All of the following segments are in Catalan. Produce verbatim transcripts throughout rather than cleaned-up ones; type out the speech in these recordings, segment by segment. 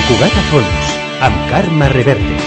Cugat a fons, amb Carme Reverte.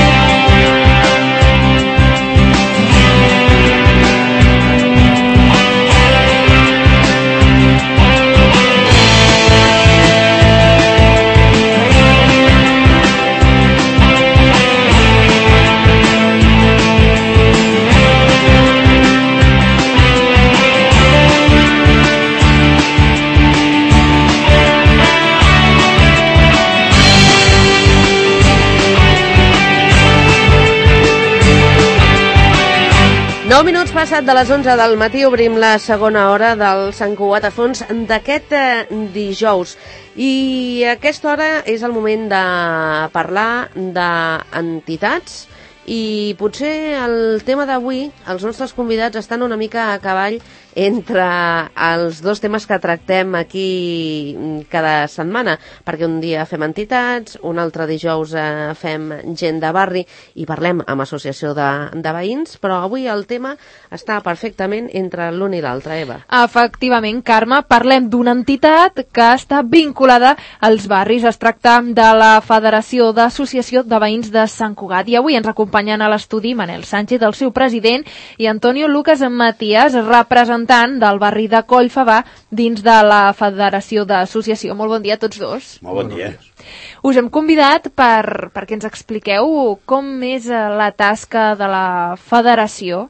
nou minuts passat de les onze del matí obrim la segona hora del Sant Cugat a fons d'aquest eh, dijous. I aquesta hora és el moment de parlar d'entitats i potser el tema d'avui, els nostres convidats estan una mica a cavall entre els dos temes que tractem aquí cada setmana, perquè un dia fem entitats, un altre dijous eh, fem gent de barri i parlem amb associació de, de veïns, però avui el tema està perfectament entre l'un i l'altre, Eva. Efectivament, Carme, parlem d'una entitat que està vinculada als barris. Es tracta de la Federació d'Associació de Veïns de Sant Cugat i avui ens acompanyen a l'estudi Manel Sánchez, el seu president, i Antonio Lucas Matías, representant del barri de Collfabà dins de la Federació d'Associació. Molt bon dia a tots dos. Molt bon dia. Us hem convidat per, perquè ens expliqueu com és la tasca de la federació.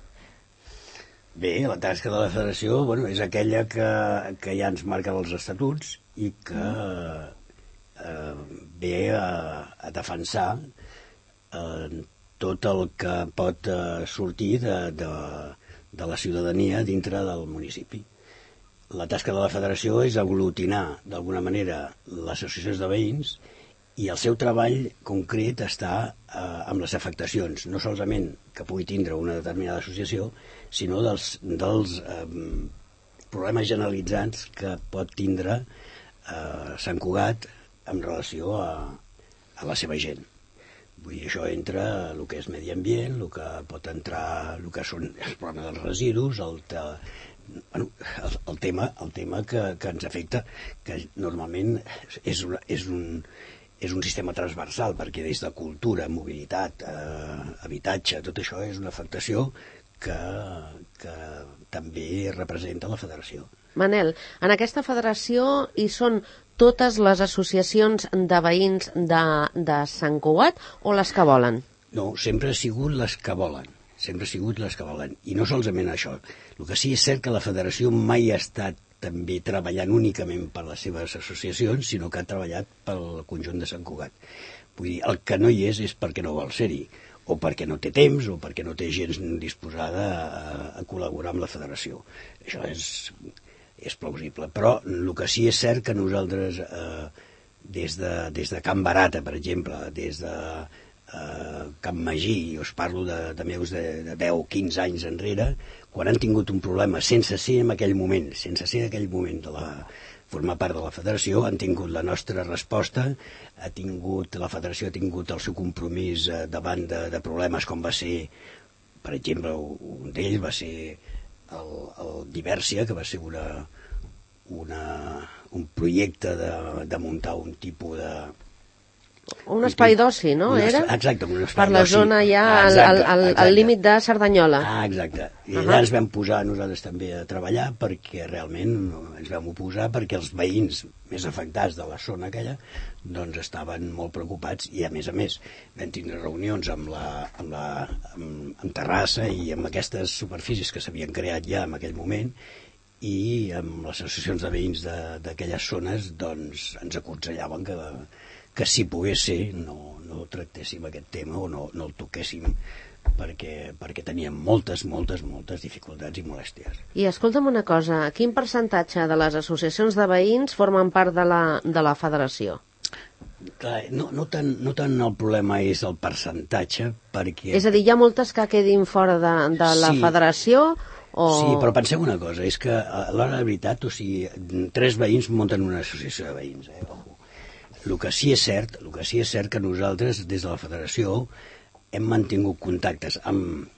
Bé, la tasca de la federació, bueno, és aquella que, que ja ens marquen els estatuts i que eh, ve a, a defensar eh, tot el que pot eh, sortir de, de, de la ciutadania dintre del municipi. La tasca de la federació és aglutinar d'alguna manera les associacions de veïns i el seu treball concret està eh, amb les afectacions, no solament que pugui tindre una determinada associació, sinó dels, dels eh, problemes generalitzats que pot tindre eh, Sant Cugat en relació a, a la seva gent. Vull dir, això entra el que és medi ambient, el que pot entrar el que són el problema dels residus, el, te, bueno, el, el tema, el tema que, que ens afecta, que normalment és, una, és, un, és un sistema transversal, perquè des de cultura, mobilitat, eh, habitatge, tot això és una afectació que, que també representa la federació. Manel, en aquesta federació hi són totes les associacions de veïns de, de Sant Cugat o les que volen? No, sempre ha sigut les que volen, sempre ha sigut les que volen, i no solament això. El que sí és cert que la federació mai ha estat també treballant únicament per les seves associacions, sinó que ha treballat pel conjunt de Sant Cugat. Vull dir, el que no hi és és perquè no vol ser-hi, o perquè no té temps, o perquè no té gent disposada a, a col·laborar amb la federació. Això és... és plausible, però el que sí és cert que nosaltres eh, des, de, des de Can Barata, per exemple, des de eh, Can Magí, us parlo de, de meus de, de deu o quinze anys enrere, quan han tingut un problema sense ser en aquell moment, sense ser en aquell moment de la, formar part de la federació, han tingut la nostra resposta, ha tingut, la federació ha tingut el seu compromís eh, davant de, de problemes com va ser, per exemple, un d'ells va ser el, el Divèrsia, que va ser una, una, un projecte de, de muntar un tipus de... Un espai d'oci, no? Una, era? Exacte, un espai per la d'oci. zona ja Ah, al, exacte, al, al, exacte. al límit de Cerdanyola. Ah, exacte. I uh -huh. allà ens vam posar nosaltres també a treballar perquè realment ens vam oposar perquè els veïns més afectats de la zona aquella doncs estaven molt preocupats i a més a més vam tindre reunions amb la, amb la amb, amb Terrassa i amb aquestes superfícies que s'havien creat ja en aquell moment i amb les associacions de veïns d'aquelles zones doncs ens aconsellaven que que si pogués ser no, no tractéssim aquest tema o no, no el toquéssim perquè, perquè teníem moltes, moltes, moltes dificultats i molèsties. I escolta'm una cosa, quin percentatge de les associacions de veïns formen part de la, de la federació? Clar, no, no, tant, no tant el problema és el percentatge perquè... És a dir, hi ha moltes que quedin fora de, de la sí, federació o... Sí, però penseu una cosa, és que a l'hora de veritat, o sigui, tres veïns munten una associació de veïns, eh? El que sí és cert, el que sí és cert que nosaltres, des de la federació, hem mantingut contactes amb,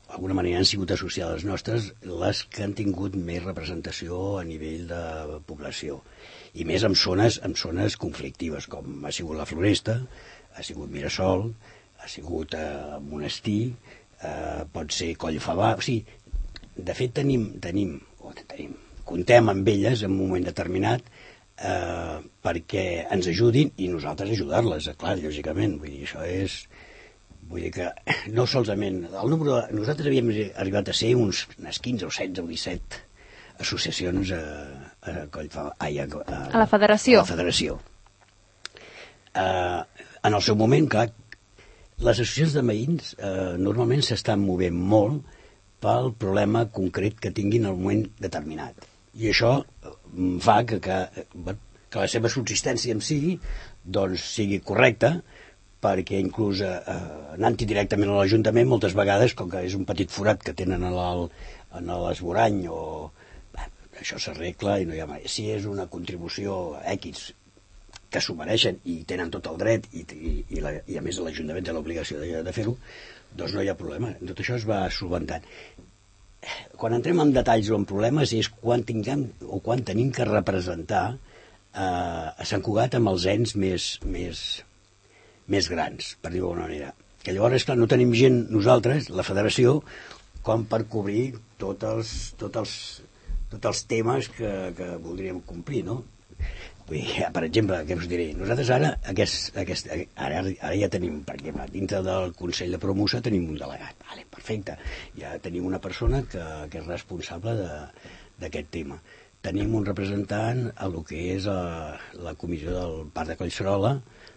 d'alguna manera han sigut associades nostres les que han tingut més representació a nivell de població, i més en zones, en zones conflictives, com ha sigut la Floresta, ha sigut Mirasol, ha sigut eh, Monestir, eh, pot ser Collfabà. O sigui, de fet tenim, tenim, o tenim, comptem amb elles en un moment determinat eh, perquè ens ajudin i nosaltres ajudar-les, clar, lògicament. Vull dir, això és... Vull dir que no solament... El número de, nosaltres havíem arribat a ser uns, unes quinze o setze o disset associacions a, a, a, a, a, a la federació. A la federació. Uh, en el seu moment, clar, les associacions de veïns uh, normalment s'estan movent molt pel problema concret que tinguin en un moment determinat. I això fa que, que, que la seva subsistència en si doncs, sigui correcta, perquè inclús eh, anant-hi directament a l'Ajuntament moltes vegades, com que és un petit forat que tenen a l'esborany o... Bé, això s'arregla i no hi ha mai. Si és una contribució X que s'ho mereixen i tenen tot el dret i, i, i, la, i a més l'Ajuntament té l'obligació de, de fer-ho, doncs no hi ha problema. Tot això es va solventant. Quan entrem en detalls o en problemes és quan tinguem o quan tenim que representar eh, a Sant Cugat amb els ens més... més més grans, per dir-ho d'alguna manera. Que llavors, clar, no tenim gent nosaltres, la federació, com per cobrir tots els, tots els, tots els temes que, que voldríem complir, no? Vull dir, per exemple, què us diré? Nosaltres ara, aquest, aquest, ara, ara ja tenim, per exemple, dintre del Consell de Promoció tenim un delegat, vale, perfecte. Ja tenim una persona que, que és responsable d'aquest tema. Tenim un representant a lo que és a, la comissió del Parc de Collserola,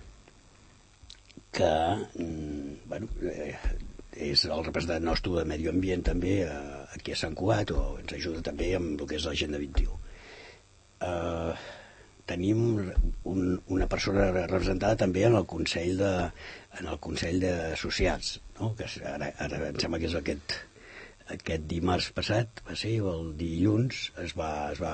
que bueno, eh, és el representant nostre de Medi Ambient també eh, aquí a Sant Cugat, o ens ajuda també amb el que és l'Agenda vint i u. Eh, tenim un, una persona representada també en el Consell de, en el Consell d'Associats, no? Que ara, ara em sembla que és aquest, aquest dimarts passat, va ser, o el dilluns, es va, es va,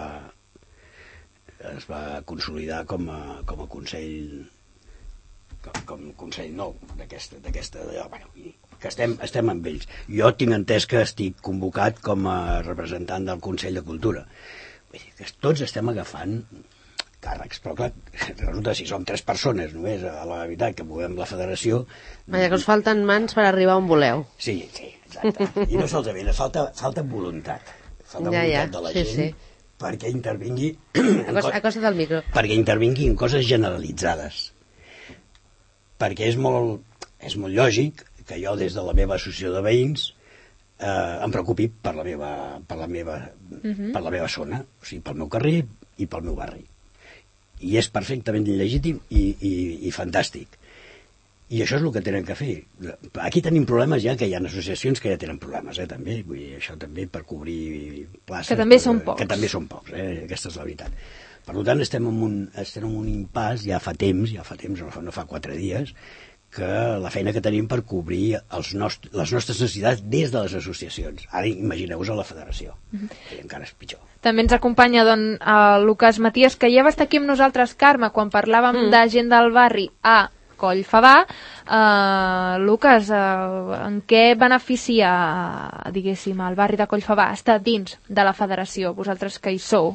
es va consolidar com a, com a Consell com, com Consell nou d'aquesta, d'aquesta bueno, que estem, estem amb ells. Jo tinc entès que estic convocat com a representant del Consell de Cultura. Vull dir que tots estem agafant càrrecs, però clar, resulta si som tres persones només a la veritat que movem la federació... Vaja, que us falten mans per arribar on voleu. Sí, sí, exacte. I no solament, falta, falta voluntat. Falta ja, voluntat ja. de la sí, gent sí. perquè intervingui... A costa del micro. Perquè intervingui en coses generalitzades. Perquè és molt, és molt lògic que jo des de la meva associació de veïns eh, em preocupi per la meva, per la meva, uh-huh. per la meva zona, o sigui, pel meu carrer i pel meu barri. I és perfectament legítim i, i, i fantàstic. I això és el que tenen que fer. Aquí tenim problemes ja, que hi ha associacions que ja tenen problemes, eh, també. Vull dir, això també per cobrir places... Que també són pocs. Que també són pocs, eh, aquesta és la veritat. Per tant, estem en un, estem en un impàs ja fa temps, ja fa temps, no fa, no fa quatre dies, que la feina que tenim per cobrir els nost les nostres necessitats des de les associacions. Ara imagineu-vos a la federació, mm-hmm. que encara és pitjor. També ens acompanya don, uh, Lucas Matías, que ja va estar aquí amb nosaltres, Carme, quan parlàvem mm. de gent del barri a Collfabà. Uh, Lucas, uh, en què beneficia, diguéssim, el barri de Collfabà estar dins de la federació, vosaltres que hi sou?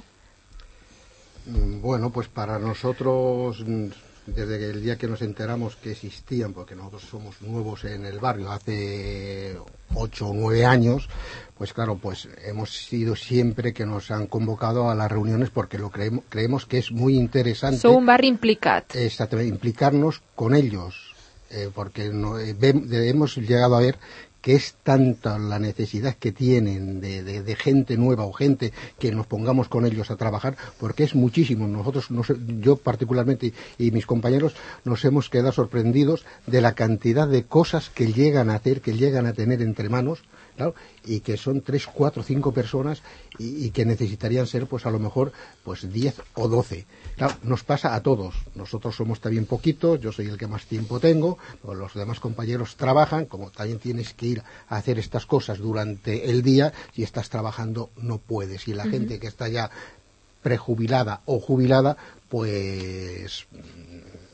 Bueno, pues para nosotros, desde el día que nos enteramos que existían, porque nosotros somos nuevos en el barrio, hace ocho o nueve años, pues claro, pues hemos sido siempre que nos han convocado a las reuniones porque lo creemos, creemos que es muy interesante. Sou un barri implicat. Exactamente, implicarnos con ellos, eh, porque no, eh, ve, hemos llegado a ver que es tanta la necesidad que tienen de, de, de gente nueva o gente que nos pongamos con ellos a trabajar, porque es muchísimo. Nosotros, nos, yo particularmente y mis compañeros, nos hemos quedado sorprendidos de la cantidad de cosas que llegan a hacer, que llegan a tener entre manos, claro, y que son tres, cuatro, cinco personas y, y que necesitarían ser, pues a lo mejor, pues diez o doce. Claro, nos pasa a todos. Nosotros somos también poquitos, yo soy el que más tiempo tengo, los demás compañeros trabajan, como también tienes que ir a hacer estas cosas durante el día, si estás trabajando no puedes. Y la uh-huh. gente que está ya prejubilada o jubilada, pues... Té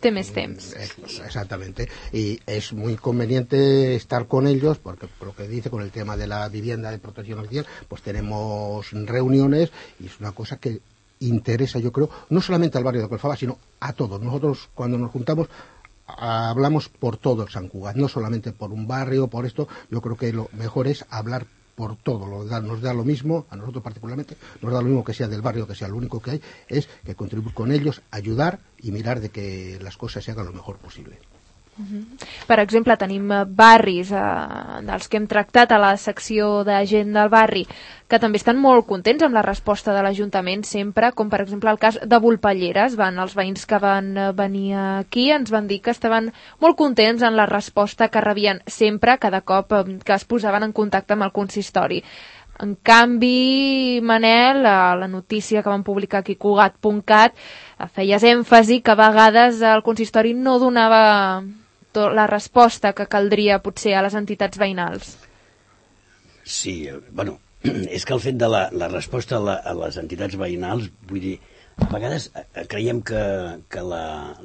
té més temps. Exactamente. Y es muy conveniente estar con ellos, porque lo que dice con el tema de la vivienda de protección oficial, pues tenemos reuniones y es una cosa que interesa, yo creo, no solamente al barrio de Colfaba, sino a todos. Nosotros, cuando nos juntamos, hablamos por todo el Sant Cugat, no solamente por un barrio, por esto. Yo creo que lo mejor es hablar por todo, lo da, nos da lo mismo, a nosotros particularmente, nos da lo mismo que sea del barrio, que sea lo único que hay, es que contribuir con ellos, ayudar y mirar de que las cosas se hagan lo mejor posible. Uh-huh. Per exemple, tenim barris eh, dels que hem tractat a la secció de gent del barri que també estan molt contents amb la resposta de l'Ajuntament sempre, com per exemple el cas de Volpelleres. Van, els veïns que van venir aquí ens van dir que estaven molt contents en la resposta que rebien sempre, cada cop que es posaven en contacte amb el consistori. En canvi, Manel, a la notícia que van publicar aquí Cugat punt cat, feies èmfasi que a vegades el consistori no donava la resposta que caldria potser a les entitats veïnals. Sí, bueno, és que el fet de la, la resposta a, la, a les entitats veïnals, vull dir, a vegades creiem que, que la...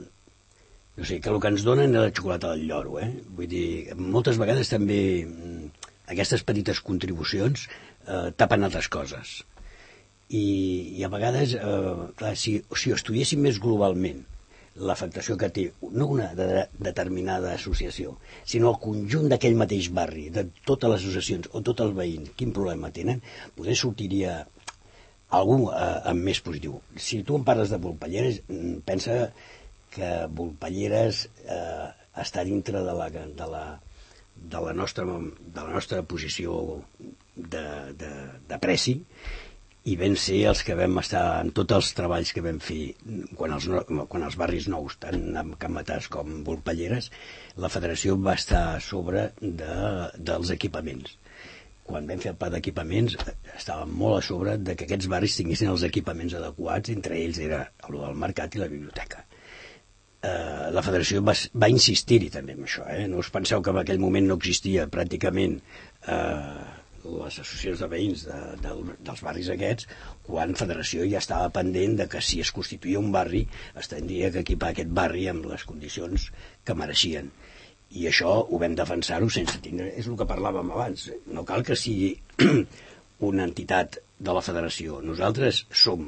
no sé, que el que ens donen és la xocolata del lloro, eh? Vull dir, moltes vegades també aquestes petites contribucions eh, tapen altres coses. I, i a vegades, eh, clar, si, si ho estudiéssim més globalment, l'afectació que té no una de determinada associació, sinó el conjunt d'aquell mateix barri, de totes les associacions o tots els veïns, quin problema tenen, potser sortiria algú eh, amb més positiu. Si tu em parles de Volpelleres, pensa que Volpelleres eh, està dintre de la, de la, de la, nostra, de la nostra posició de, de, de preci, i vam ser els que vam estar en tots els treballs que vam fer quan els, quan els barris nous, tant amb Can Matàs com Volpelleres, la federació va estar a sobre de, dels equipaments. Quan vam fer el pla d'equipaments estàvem molt a sobre de que aquests barris tinguessin els equipaments adequats, entre ells era el del mercat i la biblioteca. Eh, la federació va, va insistir-hi també en això, eh? No us penseu que en aquell moment no existia pràcticament eh, les associacions de veïns de, de, dels barris aquests, quan Federació ja estava pendent de que si es constituïa un barri es tindria que equipar aquest barri amb les condicions que mereixien. I això ho vam defensar-ho sense tindre... És el que parlàvem abans. No cal que sigui una entitat de la Federació. Nosaltres som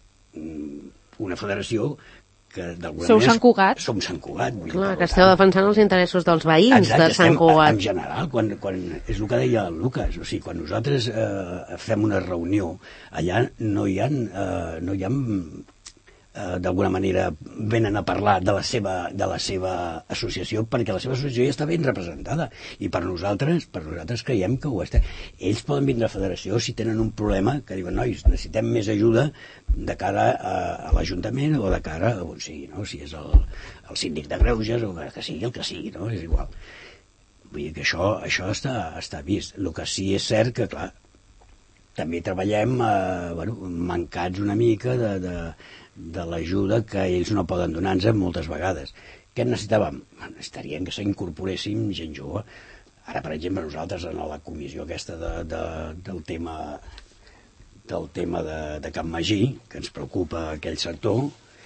una federació que d'alguna Sou manera... Sant Cugat. Som Sant Cugat. Vull Clar, dir, que esteu defensant els interessos dels veïns. Exacte, de Sant Cugat. En general, quan, quan, és el que deia el Lucas, o sigui, quan nosaltres eh, fem una reunió, allà no hi ha, eh, no hi ha eh, d'alguna manera venen a parlar de la seva, de la seva associació, perquè la seva associació ja està ben representada, i per nosaltres, per nosaltres creiem que ho està. Ells poden vindre a Federació si tenen un problema, que diuen, nois, necessitem més ajuda de cara a, a l'Ajuntament o de cara a on sigui, no? Si és el, el síndic de Greuges o que sigui el que sigui, no? És igual. Vull dir que això, això està, està vist. El que sí és cert que, clar, també treballem eh, bueno, mancats una mica de, de, de l'ajuda que ells no poden donar-nos moltes vegades. Què necessitàvem? Necessitaríem que s'incorporéssim gent jove. Ara, per exemple, nosaltres en la comissió aquesta de, de, del tema del tema de, de Can Magí, que ens preocupa aquell sector,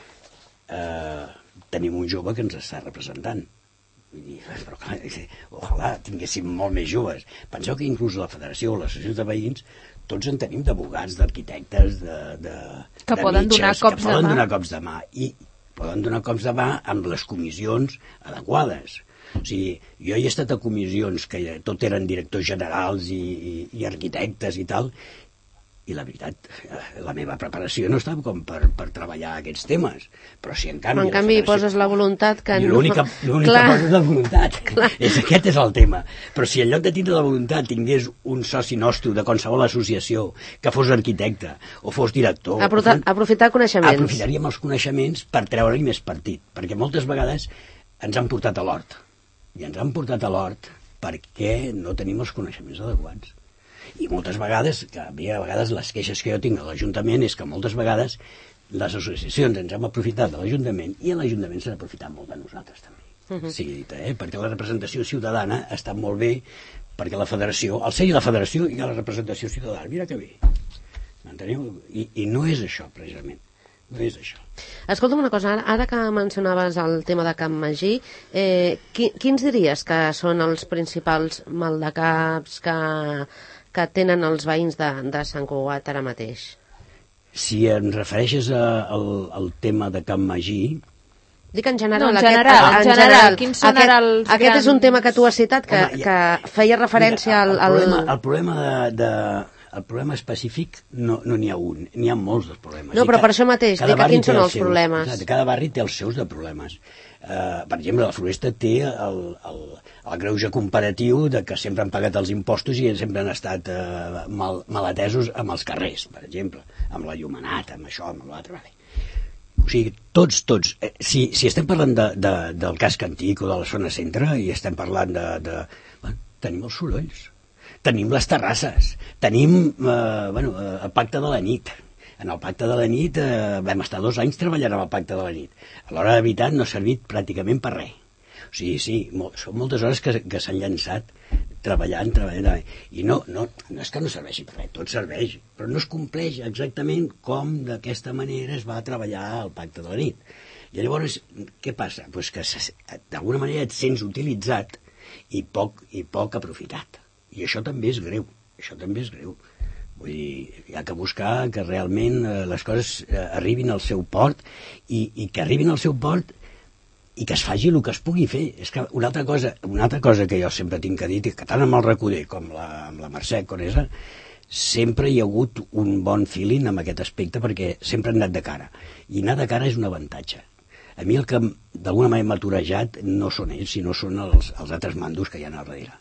eh, tenim un jove que ens està representant. Vull dir, però clar, ojalà tinguéssim molt més joves. Penseu que inclús la Federació o l'associació de veïns tots en tenim d'abogats, d'arquitectes, de, de, que de poden metges, donar cops que poden de mà. donar cops de mà i poden donar cops de mà amb les comissions adequades. O sigui, jo he estat a comissions que tot eren directors generals i, i, i arquitectes i tal, i la veritat, la meva preparació no estava com per, per treballar aquests temes, però si en canvi... En canvi hi poses la voluntat que... I l'única no... cosa és la voluntat. És, aquest és el tema. Però si en lloc de tindre la voluntat tingués un soci nostre de qualsevol associació que fos arquitecte o fos director... Aprofitar, fos... aprofitar coneixements. Aprofitaríem els coneixements per treure-hi més partit, perquè moltes vegades ens han portat a l'hort. I ens han portat a l'hort perquè no tenim els coneixements adequats. I moltes vegades, que a mi a vegades les queixes que jo tinc a l'Ajuntament és que moltes vegades les associacions ens hem aprofitat de l'Ajuntament i l'Ajuntament s'ha aprofitat molt de nosaltres també. Uh-huh. Sí, eh? Perquè la representació ciutadana ha estat molt bé, perquè la federació, al ser la federació hi ha la representació ciutadana, mira que bé. M'enteniu? I, I no és això, precisament. és això. Escolta'm una cosa, ara, ara que mencionaves el tema de Can Magí, eh, qui, quins diries que són els principals maldecaps que, que tenen els veïns de, de Sant Cugat ara mateix? Si em refereixes a, al, al tema de Can Magí... Dic en general. No, en aquest, general, en general, general. quins són aquest, ara els aquest grans... és un tema que tu has citat, que, Home, ja, que feia referència mira, el, al... el, problema, el problema de... de el problema específic no n'hi no ha un, n'hi ha molts dels problemes. No, I però ca, per això mateix, dic que quins són els seus, problemes. Exacte, cada barri té els seus de problemes. Uh, per exemple, la Floresta té el, el, el greuge comparatiu de que sempre han pagat els impostos i sempre han estat uh, mal, mal atesos amb els carrers, per exemple, amb la llumenat, amb això, amb l'altre. Vale. O sigui, tots, tots. Eh, si, si estem parlant de, de, del casc antic o de la zona centre i estem parlant de... de bueno, tenim els sorolls. Tenim les terrasses, tenim eh, bueno, el pacte de la nit. En el pacte de la nit eh, vam estar dos anys treballant amb el pacte de la nit. A l'hora de veritat no ha servit pràcticament per res. O sigui, sí, mo són moltes hores que, que s'han llançat treballant, treballant. I no, no, no és que no serveixi per res, tot serveix, però no es compleix exactament com d'aquesta manera es va treballar el pacte de la nit. I llavors, què passa? Pues que d'alguna manera et sents utilitzat i poc, i poc aprofitat. I això també és greu, això també és greu. Vull dir, hi ha que buscar que realment eh, les coses eh, arribin al seu port i, i que arribin al seu port i que es faci el que es pugui fer. És que una altra cosa, una altra cosa que jo sempre tinc que dir, que tant amb el Recoder com la, amb la Mercè Conesa, sempre hi ha hagut un bon feeling amb aquest aspecte perquè sempre han anat de cara. I anar de cara és un avantatge. A mi el que d'alguna manera m'ha aturejat no són ells, sinó són els, els altres mandos que hi ha al darrere.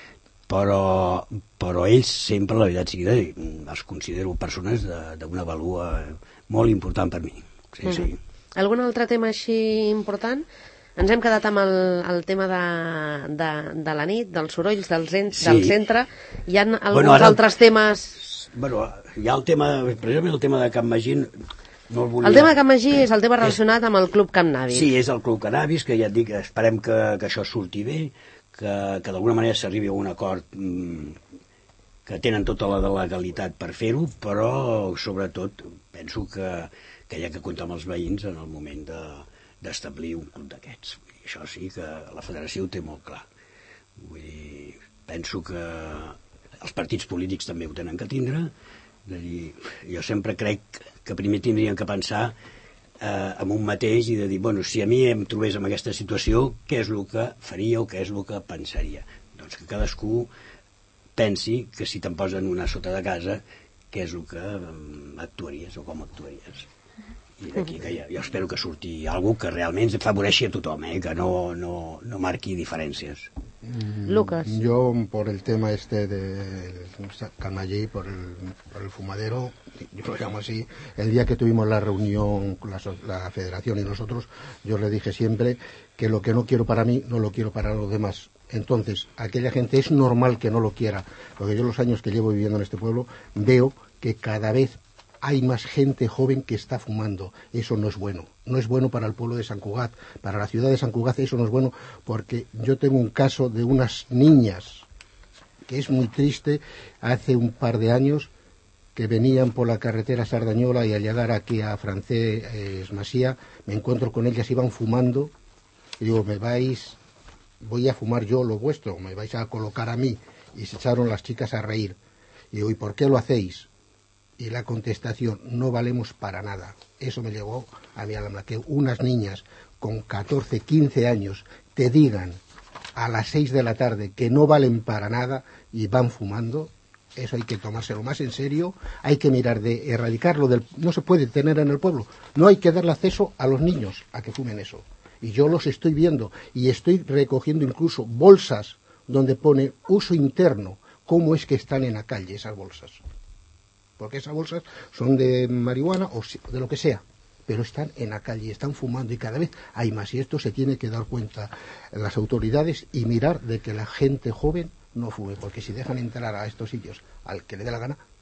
Però, però ells sempre, la veritat sigui, els considero persones d'una valua molt important per mi. Sí, mm-hmm. sí. Algun altre tema així important? Ens hem quedat amb el, el tema de, de, de la nit, dels sorolls, del, cent, sí. del centre. Hi ha alguns bueno, ara, altres temes... Bueno, hi ha el tema, precisament el tema de Can Magí... No el, volia... el tema de Can Magí és el tema relacionat és... amb el Club Cannabis. Sí, és el Club Cannabis, que ja et dic, esperem que, que això surti bé, que, que d'alguna manera s'arribi a un acord mmm, que tenen tota la legalitat per fer-ho, però sobretot penso que, que hi ha que comptar amb els veïns en el moment d'establir de, un club d'aquests. Això sí que la federació ho té molt clar. Vull dir, penso que els partits polítics també ho tenen que tindre. És a dir, jo sempre crec que primer tindrien que pensar eh, en un mateix i de dir, bueno, si a mi em trobés en aquesta situació, què és el que faria o què és el que pensaria? Doncs que cadascú pensi que si te'n posen una sota de casa, què és el que um, actuaries o com actuaries. I d'aquí que ja, jo espero que surti alguna que realment favoreixi a tothom, eh, que no, no, no marqui diferències. Mm, Lucas. Yo, por el tema este de Can Magí, por el, por el fumadero, yo lo llamo así, el día que tuvimos la reunión con la, la federación y nosotros, yo le dije siempre que lo que no quiero para mí, no lo quiero para los demás. Entonces, aquella gente es normal que no lo quiera, porque yo los años que llevo viviendo en este pueblo veo que cada vez hay más gente joven que está fumando. Eso no es bueno. No es bueno para el pueblo de Sant Cugat, para la ciudad de Sant Cugat eso no es bueno, porque yo tengo un caso de unas niñas que es muy triste, hace un par de años que venían por la carretera Sardañola y al llegar aquí a Francés Masía me encuentro con ellas, iban fumando y digo, me vais, voy a fumar yo lo vuestro, me vais a colocar a mí. Y se echaron las chicas a reír. Y digo, ¿y por qué lo hacéis? Y la contestación, no valemos para nada. Eso me llegó a mi alma, que unas niñas con catorce, quince años te digan a las seis de la tarde que no valen para nada y van fumando, eso hay que tomárselo más en serio, hay que mirar de erradicarlo, del, no se puede tener en el pueblo, no hay que darle acceso a los niños a que fumen eso. Y yo los estoy viendo y estoy recogiendo incluso bolsas donde pone uso interno, cómo es que están en la calle esas bolsas. Porque esas bolsas son de marihuana o de lo que sea, pero están en la calle, están fumando y cada vez hay más. Y esto se tiene que dar cuenta las autoridades y mirar de que la gente joven no fume, porque si dejan entrar a estos sitios al que le dé la gana,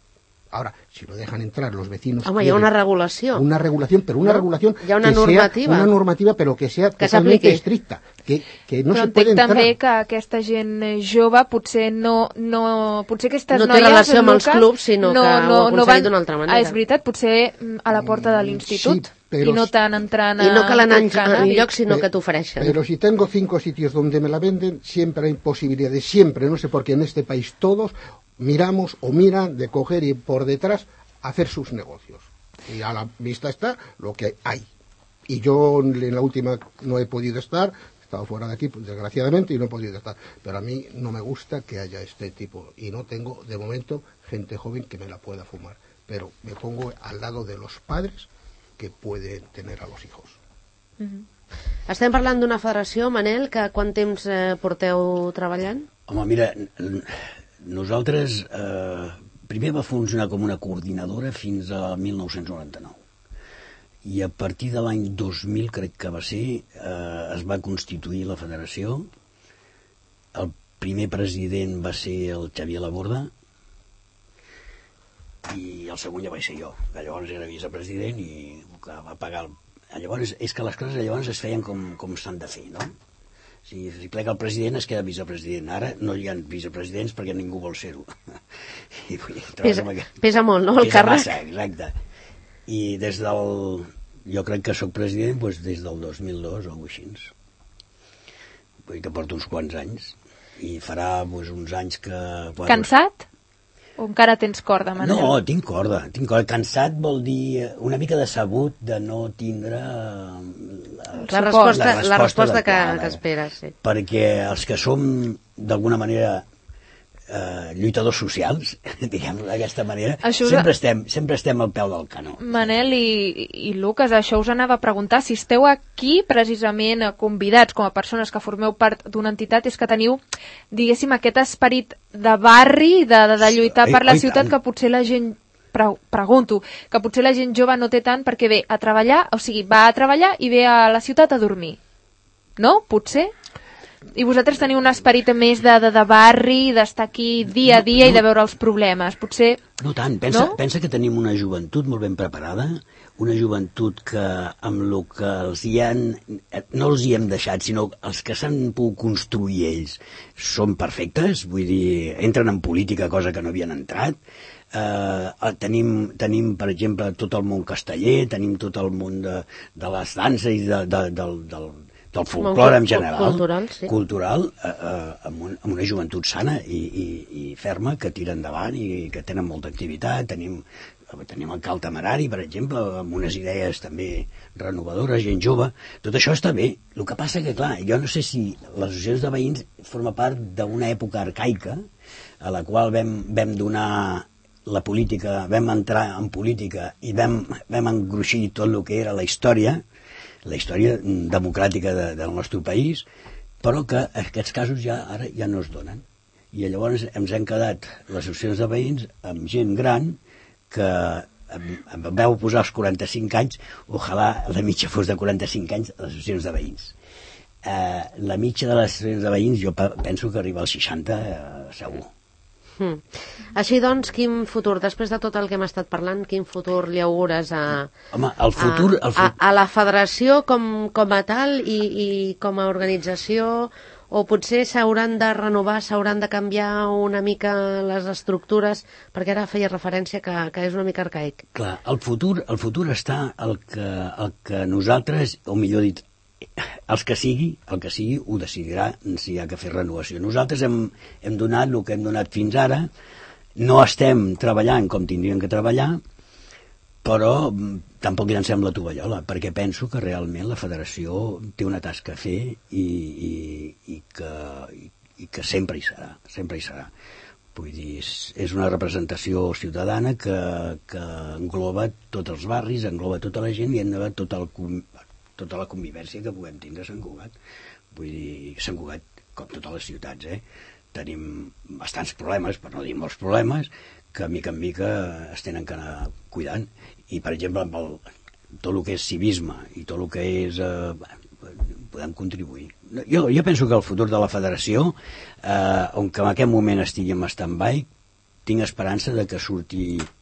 Ahora, si lo dejan entrar los vecinos... Home, hi ha una regulació. Una regulación, pero una no? regulación hi ha una que normativa. sea una normativa, pero que sea que totalmente estricta. Que, que no però se puede entenc entrar. també que aquesta gent jove potser no... no potser aquestes no té noies... relació amb els Lucas, clubs, sinó no, que no, ho aconseguit van... d'una altra manera. Ah, és veritat, potser a la porta de l'institut. Sí, pero, i no tant entrant a... I no cal anar en, cannabis. en llocs, sinó que t'ofereixen. Pero si tengo cinco sitios donde me la venden, siempre hay posibilidades, siempre, no sé por qué en este país todos miramos o miran de coger y por detrás hacer sus negocios. Y a la vista está lo que hay. Y yo en la última no he podido estar, he estado fuera de aquí, pues, desgraciadamente, y no he podido estar. Pero a mí no me gusta que haya este tipo. Y no tengo, de momento, gente joven que me la pueda fumar. Pero me pongo al lado de los padres que pueden tener a los hijos. Uh-huh. Estem parlant d'una federació, Manel, que quant temps eh, porteu treballant? Home, mira, nosaltres eh, primer va funcionar com una coordinadora fins a mil nou-cents noranta-nou. I a partir de l'any dos mil, crec que va ser, eh, es va constituir la federació. El primer president va ser el Xavier Laborda, i el segon ja vaig ser jo, que llavors era vicepresident i que va pagar el... Llavors, és que les coses llavors es feien com, com s'han de fer, no? Si, si plega el president es queda vicepresident. Ara no hi ha vicepresidents perquè ningú vol ser-ho. I vull dir, pesa, aquest... pesa molt, no, el pesa càrrec? Massa, exacte. I des del... Jo crec que sóc president doncs, des del dos mil dos o alguna cosa així. Vull dir que porto uns quants anys. I farà doncs, uns anys que... Bueno, Cansat? O encara tens corda, Manel? No, tinc corda, tinc corda. Cansat vol dir una mica decebut de no tindre el, la resposta, la resposta, la resposta que, adequada, que esperes, sí. Perquè els que som d'alguna manera eh, lluitadors socials, diguem-ho d'aquesta manera, Això sempre, us... estem, sempre estem al peu del canó. Manel i, i Lucas, això us anava a preguntar, si esteu aquí precisament convidats com a persones que formeu part d'una entitat, és que teniu, diguéssim, aquest esperit de barri, de, de, de lluitar per la Oi, ciutat, tant. que potser la gent, pre pregunto, que potser la gent jove no té tant perquè ve a treballar, o sigui, va a treballar i ve a la ciutat a dormir. No? Potser? I vosaltres teniu un esperit més de, de, de barri, d'estar aquí dia a dia no, no, i de veure els problemes. Potser... No tant. Pensa, no? pensa que tenim una joventut molt ben preparada, una joventut que amb el que els hi han... No els hi hem deixat, sinó els que s'han pogut construir ells són perfectes, vull dir, entren en política, cosa que no havien entrat. Eh, tenim, tenim, per exemple, tot el món casteller, tenim tot el món de, de les danses i de, de, del... del del folclore en general, cultural, sí. cultural eh, eh, amb, un, amb una joventut sana i, i, i ferma, que tira endavant i que tenen molta activitat. Tenim, tenim el Cal Temerari, per exemple, amb unes idees també renovadores, gent jove. Tot això està bé. El que passa que, clar, jo no sé si les associacions de veïns forma part d'una època arcaica a la qual vam, vam donar la política, vam entrar en política i vam, vam engruixir tot el que era la història, la història democràtica de, del nostre país, però que aquests casos ja ara ja no es donen. I llavors ens hem quedat les associacions de veïns amb gent gran que em, em veu posar els quaranta-cinc anys, ojalà la mitja fos de quaranta-cinc anys a les associacions de veïns. Eh, la mitja de les associacions de veïns jo penso que arriba als seixanta eh, segur. Hmm. Així doncs, quin futur, després de tot el que hem estat parlant, quin futur li augures a, Home, el futur, a, el futur... a, a la federació com, com a tal i, i com a organització, o potser s'hauran de renovar, s'hauran de canviar una mica les estructures, perquè ara feia referència que, que és una mica arcaic. Clar, el futur, el futur està el que, el que nosaltres, o millor dit, els que sigui, el que sigui, ho decidirà si hi ha que fer renovació. Nosaltres hem, hem donat el que hem donat fins ara, no estem treballant com tindríem que treballar, però tampoc llancem la tovallola, perquè penso que realment la federació té una tasca a fer i, i, i, que, i, i que sempre hi serà, sempre hi serà. Vull dir, és, és una representació ciutadana que, que engloba tots els barris, engloba tota la gent i engloba tot el, tota la convivència que puguem tindre a Sant Cugat. Vull dir, Sant Cugat, com totes les ciutats, eh? Tenim bastants problemes, per no dir molts problemes, que mica en mica es tenen que anar cuidant. I, per exemple, amb el, tot el que és civisme i tot el que és... Eh, podem contribuir. Jo, jo penso que el futur de la federació, eh, on que en aquest moment estigui en stand-by, tinc esperança de que surti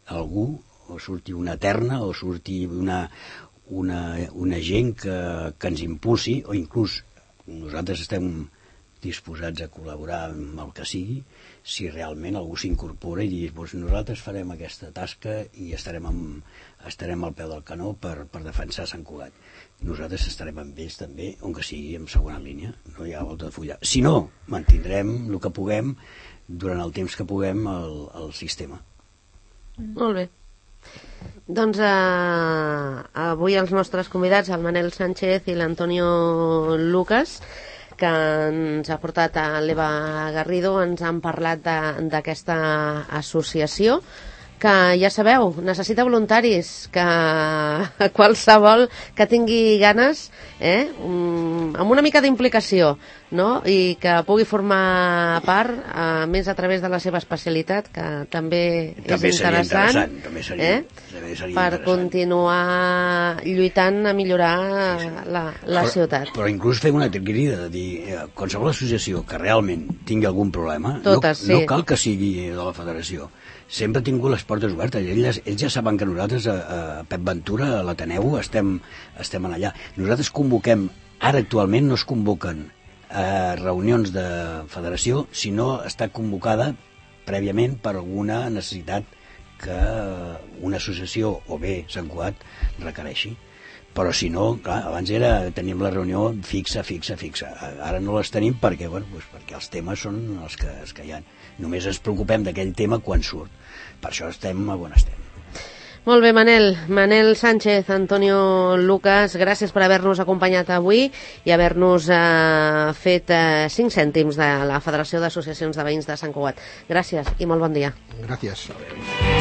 algú, o surti una terna, o surti una, una, una gent que, que ens impulsi, o inclús nosaltres estem disposats a col·laborar amb el que sigui, si realment algú s'incorpora i dir, doncs nosaltres farem aquesta tasca i estarem, amb, estarem al peu del canó per, per defensar Sant Cugat. Nosaltres estarem amb ells també, on que sigui, en segona línia, no hi ha volta de fulla. Si no, mantindrem el que puguem, durant el temps que puguem, el, el sistema. Molt bé. Doncs eh, avui els nostres convidats, el Manel Sánchez i l'Antonio Lucas, que ens ha portat a l'Eva Garrido, ens han parlat d'aquesta associació, que ja sabeu, necessita voluntaris, que qualsevol que tingui ganes, eh, amb una mica d'implicació, no? I que pugui formar part, a més a través de la seva especialitat, que també, també és interessant, interessant també seria, eh? també seria per interessant. Continuar lluitant a millorar sí, sí. la, la però, ciutat. Però inclús fem una crida de dir, eh, qualsevol associació que realment tingui algun problema, Totes, no, sí. no cal que sigui de la federació. Sempre ha tingut les portes obertes. Ells, ells ja saben que nosaltres a, a Pep Ventura, a l'Ateneu, estem, estem allà. Nosaltres convoquem, ara actualment no es convoquen eh, reunions de federació, sinó està convocada prèviament per alguna necessitat que una associació o bé Sant Cugat requereixi. Però si no, clar, abans era, teníem la reunió fixa, fixa, fixa. Ara no les tenim perquè, bueno, doncs perquè els temes són els que, els que hi ha. Només ens preocupem d'aquell tema quan surt. Per això estem a on estem. Molt bé, Manel. Manel Sánchez, Antonio Lucas, gràcies per haver-nos acompanyat avui i haver-nos eh, fet eh, cinc cèntims de la Federació d'Associacions de Veïns de Sant Cugat. Gràcies i molt bon dia. Gràcies.